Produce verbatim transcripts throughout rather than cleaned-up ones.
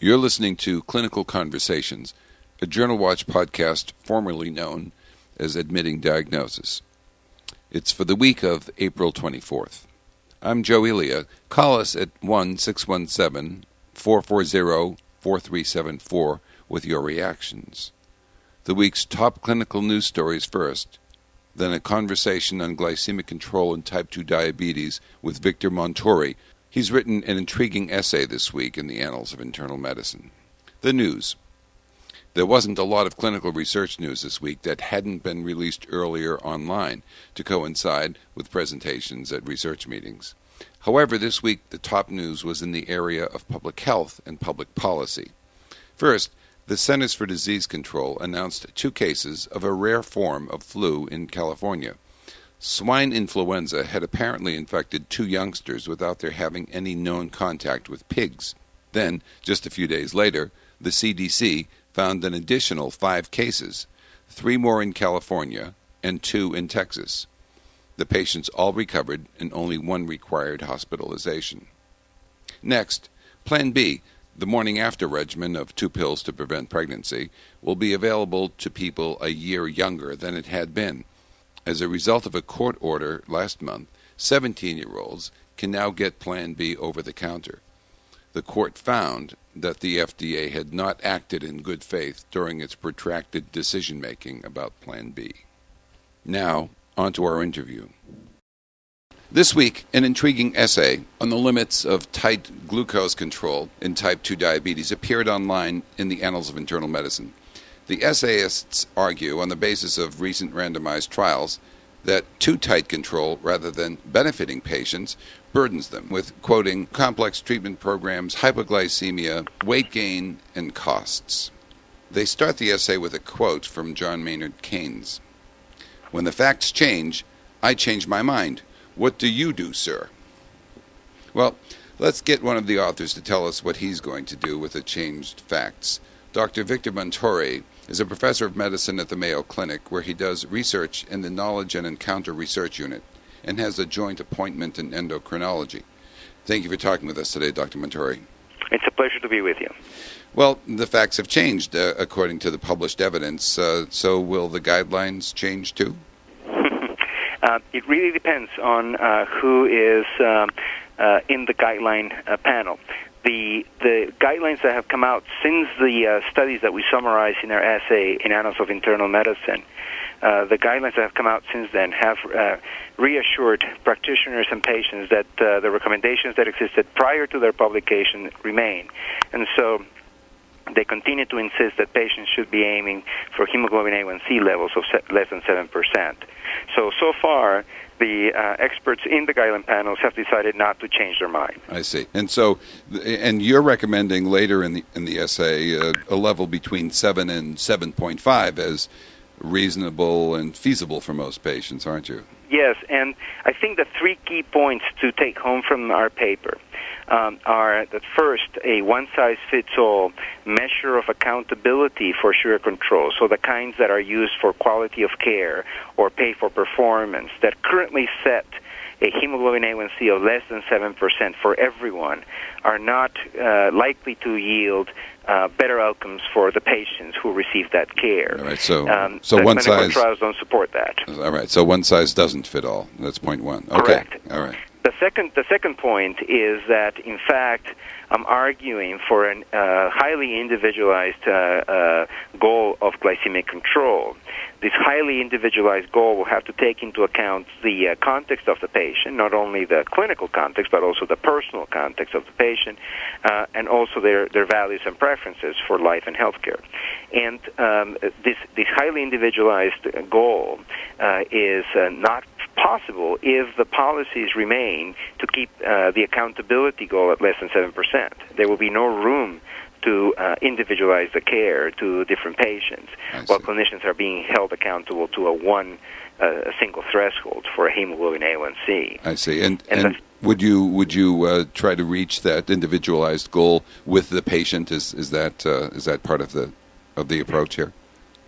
You're listening to Clinical Conversations, a Journal Watch podcast formerly known as Admitting Diagnosis. It's for the week of April twenty-fourth. I'm Joe Elia. Call us at one six one seven, four four zero, four three seven four with your reactions. The week's top clinical news stories first, then a conversation on glycemic control and type two diabetes with Victor Montori. He's written an intriguing essay this week in the Annals of Internal Medicine. The news. There wasn't a lot of clinical research news this week that hadn't been released earlier online to coincide with presentations at research meetings. However, this week the top news was in the area of public health and public policy. First, the Centers for Disease Control announced two cases of a rare form of flu in California. Swine influenza had apparently infected two youngsters without their having any known contact with pigs. Then, just a few days later, the C D C found an additional five cases, three more in California and two in Texas. The patients all recovered and only one required hospitalization. Next, Plan B, the morning after regimen of two pills to prevent pregnancy, will be available to people a year younger than it had been. As a result of a court order last month, seventeen-year-olds can now get Plan B over the counter. The court found that the F D A had not acted in good faith during its protracted decision-making about Plan B. Now, on to our interview. This week, an intriguing essay on the limits of tight glucose control in type two diabetes appeared online in the Annals of Internal Medicine. The essayists argue, on the basis of recent randomized trials, that too tight control, rather than benefiting patients, burdens them with, quoting, complex treatment programs, hypoglycemia, weight gain, and costs. They start the essay with a quote from John Maynard Keynes. "When the facts change, I change my mind. What do you do, sir?" Well, let's get one of the authors to tell us what he's going to do with the changed facts. Doctor Victor Montori is a professor of medicine at the Mayo Clinic, where he does research in the Knowledge and Encounter Research Unit and has a joint appointment in endocrinology. Thank you for talking with us today, Doctor Montori. It's a pleasure to be with you. Well, the facts have changed uh, according to the published evidence, uh, so will the guidelines change too? uh, it really depends on uh, who is um, uh, in the guideline uh, panel. The the guidelines that have come out since the uh, studies that we summarized in our essay in Annals of Internal Medicine, uh, the guidelines that have come out since then have uh, reassured practitioners and patients that uh, the recommendations that existed prior to their publication remain. And so they continue to insist that patients should be aiming for hemoglobin A one C levels of less than seven percent. So, so far, the uh, experts in the guideline panels have decided not to change their mind. I see. And so, and you're recommending later in the in the essay uh, a level between seven and seven point five as reasonable and feasible for most patients, aren't you? Yes, and I think the three key points to take home from our paper um, are that first, a one-size-fits-all measure of accountability for sugar control, so the kinds that are used for quality of care or pay for performance, that currently set a hemoglobin A one C of less than seven percent for everyone, are not uh, likely to yield uh, better outcomes for the patients who receive that care. All right, so, um, so one clinical size... trials don't support that. All right, so one size doesn't fit all. That's point one. Okay. Correct. All right. The second, the second point is that, in fact, I'm arguing for a uh, highly individualized uh, uh, goal of glycemic control. This highly individualized goal will have to take into account the uh, context of the patient, not only the clinical context, but also the personal context of the patient, uh, and also their, their values and preferences for life and healthcare. And um, this, this highly individualized goal uh, is uh, not possible if the policies remain to keep uh, the accountability goal at less than seven percent. There will be no room to uh, individualize the care to different patients, while clinicians are being held accountable to a one uh, a single threshold for a hemoglobin A one C. I see. And, and, and would you would you uh, try to reach that individualized goal with the patient? Is is that uh, is that part of the of the approach here?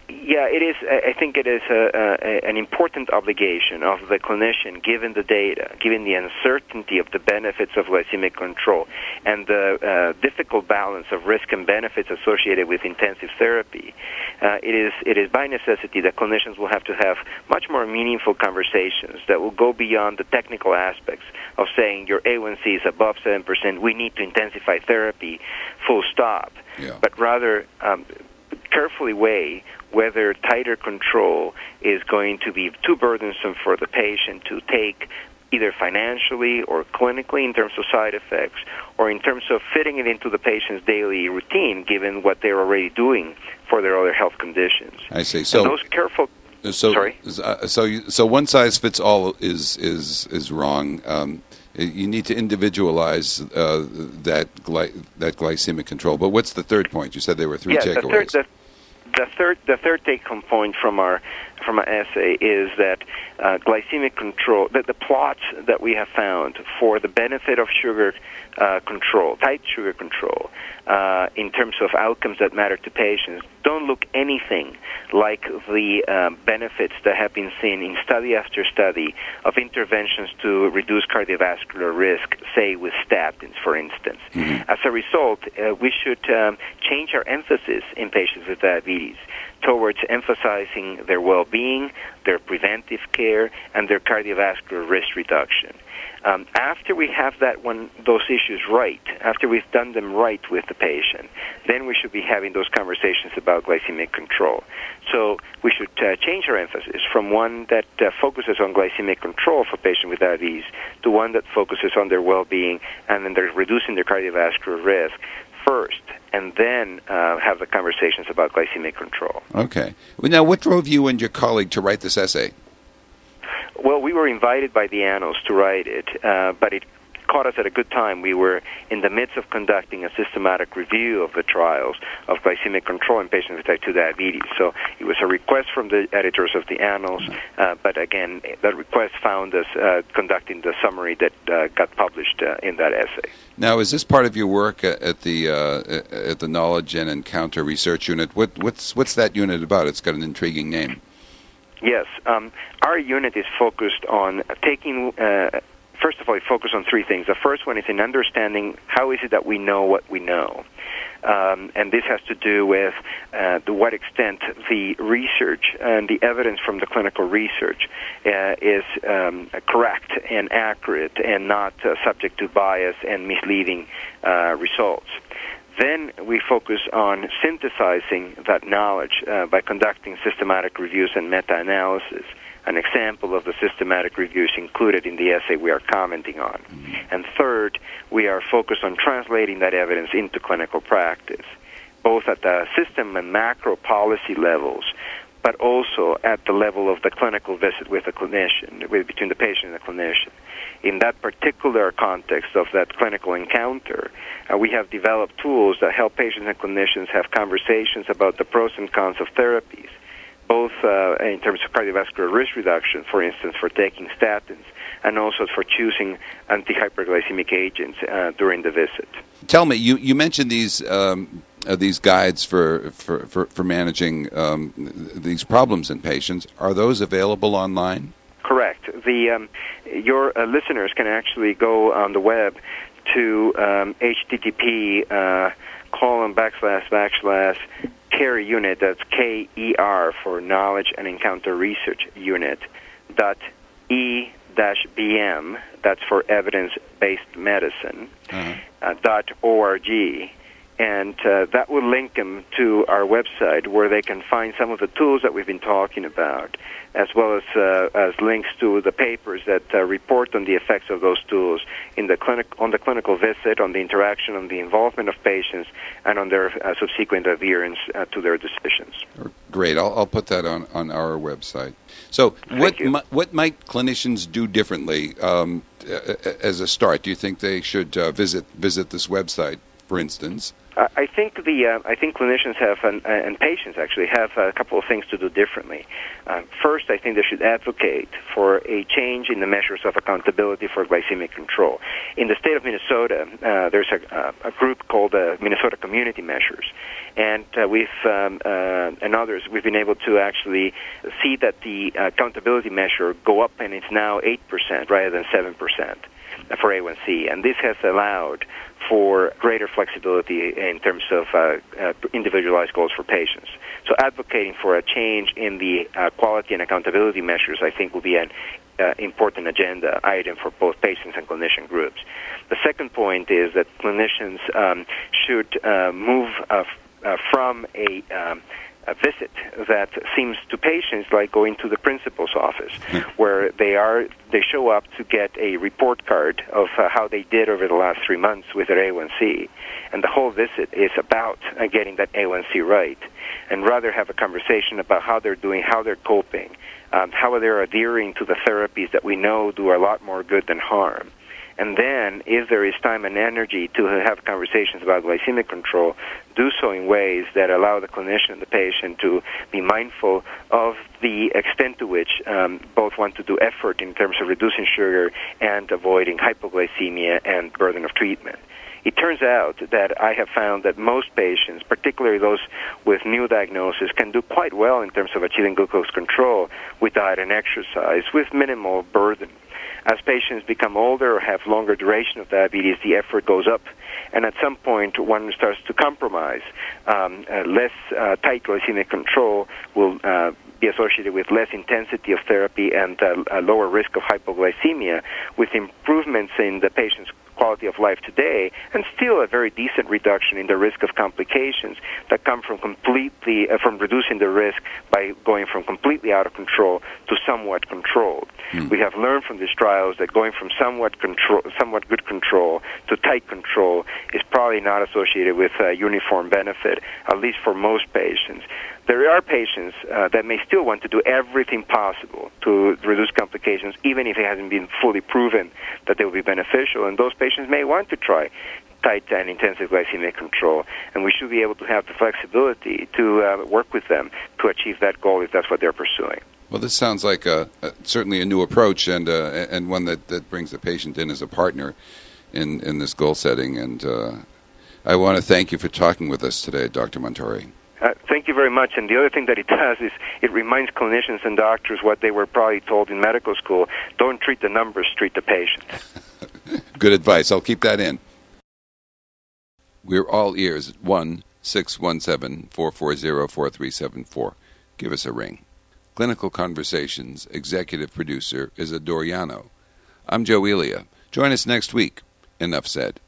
Yeah, it is. I think it is a, a, an important obligation of the clinician, given the data, given the uncertainty of the benefits of glycemic control, and the uh, difficult balance of risk and benefits associated with intensive therapy. Uh, it is it is by necessity that clinicians will have to have much more meaningful conversations that will go beyond the technical aspects of saying your A one C is above seven percent, we need to intensify therapy, full stop, yeah. but rather um, carefully weigh whether tighter control is going to be too burdensome for the patient to take, either financially or clinically in terms of side effects, or in terms of fitting it into the patient's daily routine, given what they're already doing for their other health conditions. I see. So and those careful. So, Sorry. So, you, so one size fits all is is is wrong. Um, you need to individualize uh, that gly- that glycemic control. But what's the third point? You said there were three yeah, takeaways. The third, the, the third, the third take-home point from our from our essay is that uh, glycemic control, that the plots that we have found for the benefit of sugar uh, control, tight sugar control, uh, in terms of outcomes that matter to patients, don't look anything like the uh, benefits that have been seen in study after study of interventions to reduce cardiovascular risk, say with statins, for instance. Mm-hmm. As a result, uh, we should um, change our emphasis in patients with diabetes towards emphasizing their well-being, their preventive care, and their cardiovascular risk reduction. Um, after we have that one, those issues right, after we've done them right with the patient, then we should be having those conversations about glycemic control. So we should uh, change our emphasis from one that uh, focuses on glycemic control for patients with diabetes to one that focuses on their well-being and then they're reducing their cardiovascular risk first, and then uh, have the conversations about glycemic control. Okay. Well, now, what drove you and your colleague to write this essay? Well, we were invited by the Annals to write it, uh, but it caught us at a good time. We were in the midst of conducting a systematic review of the trials of glycemic control in patients with type two diabetes. So it was a request from the editors of the Annals, uh, but again, that request found us uh, conducting the summary that uh, got published uh, in that essay. Now, is this part of your work at the uh, at the Knowledge and Encounter Research Unit? What, what's what's that unit about? It's got an intriguing name. Yes, um, our unit is focused on taking. Uh, First of all, we focus on three things. The first one is in understanding how is it that we know what we know. Um, and this has to do with uh, to what extent the research and the evidence from the clinical research uh, is um, correct and accurate and not uh, subject to bias and misleading uh, results. Then we focus on synthesizing that knowledge uh, by conducting systematic reviews and meta-analysis. An example of the systematic reviews included in the essay we are commenting on. Mm-hmm. And third, we are focused on translating that evidence into clinical practice, both at the system and macro policy levels, but also at the level of the clinical visit with the clinician, with, between the patient and the clinician. In that particular context of that clinical encounter, uh, we have developed tools that help patients and clinicians have conversations about the pros and cons of therapies, both uh, in terms of cardiovascular risk reduction, for instance, for taking statins, and also for choosing anti-hyperglycemic agents uh, during the visit. Tell me, you, you mentioned these um, uh, these guides for for, for, for managing um, these problems in patients. Are those available online? Correct. The um, your uh, listeners can actually go on the web to um, http uh, colon backslash backslash care unit, that's K E R for Knowledge and Encounter Research Unit, dot E dash B M, that's for Evidence-Based Medicine, uh-huh. uh, dot O R G. And uh, that will link them to our website where they can find some of the tools that we've been talking about, as well as uh, as links to the papers that uh, report on the effects of those tools in the clinic, on the clinical visit, on the interaction, on the involvement of patients, and on their uh, subsequent adherence uh, to their decisions. Great. I'll, I'll put that on, on our website. So what, mi- what might clinicians do differently um, as a start? Do you think they should uh, visit visit this website, for instance? Uh, I think the uh, I think clinicians have an, uh, and patients actually have a couple of things to do differently. Uh, first, I think they should advocate for a change in the measures of accountability for glycemic control. In the state of Minnesota, uh, there's a, uh, a group called uh, Minnesota Community Measures, and uh, we've um, uh, and others we've been able to actually see that the accountability measure go up, and it's now eight percent rather than seven percent for A one C, and this has allowed for greater flexibility in terms of uh, uh, individualized goals for patients. So advocating for a change in the uh, quality and accountability measures, I think, will be an uh, important agenda item for both patients and clinician groups. The second point is that clinicians um, should uh, move uh, f- uh, from a um, a visit that seems to patients like going to the principal's office, where they are they show up to get a report card of uh, how they did over the last three months with their A one C, and the whole visit is about uh, getting that A one C right, and rather have a conversation about how they're doing, how they're coping, um, how they're adhering to the therapies that we know do a lot more good than harm. And then, if there is time and energy to have conversations about glycemic control, do so in ways that allow the clinician and the patient to be mindful of the extent to which um, both want to do effort in terms of reducing sugar and avoiding hypoglycemia and burden of treatment. It turns out that I have found that most patients, particularly those with new diagnosis, can do quite well in terms of achieving glucose control with diet and exercise with minimal burden. As patients become older or have longer duration of diabetes, the effort goes up, and at some point one starts to compromise. Um, uh, less uh, tight glycemic control will uh, be associated with less intensity of therapy and uh, a lower risk of hypoglycemia, with improvements in the patient's quality of life today, and still a very decent reduction in the risk of complications that come from completely uh, from reducing the risk by going from completely out of control to somewhat controlled. Mm. We have learned from these trials that going from somewhat control, somewhat good control to tight control is probably not associated with uh, uniform benefit, at least for most patients. There are patients uh, that may still want to do everything possible to reduce complications, even if it hasn't been fully proven that they will be beneficial, and those patients may want to try tight and intensive glycemic control, and we should be able to have the flexibility to uh, work with them to achieve that goal if that's what they're pursuing. Well, this sounds like a, a, certainly a new approach, and uh, and one that, that brings the patient in as a partner in, in this goal setting, and uh, I want to thank you for talking with us today, Doctor Montori. Uh, thank you very much. And the other thing that it does is it reminds clinicians and doctors what they were probably told in medical school: don't treat the numbers, treat the patient. Good advice. I'll keep that in. We're all ears at one six one seven, four four zero, four three seven four. Give us a ring. Clinical Conversations executive producer is Adoriano. I'm Joe Elia. Join us next week. Enough said.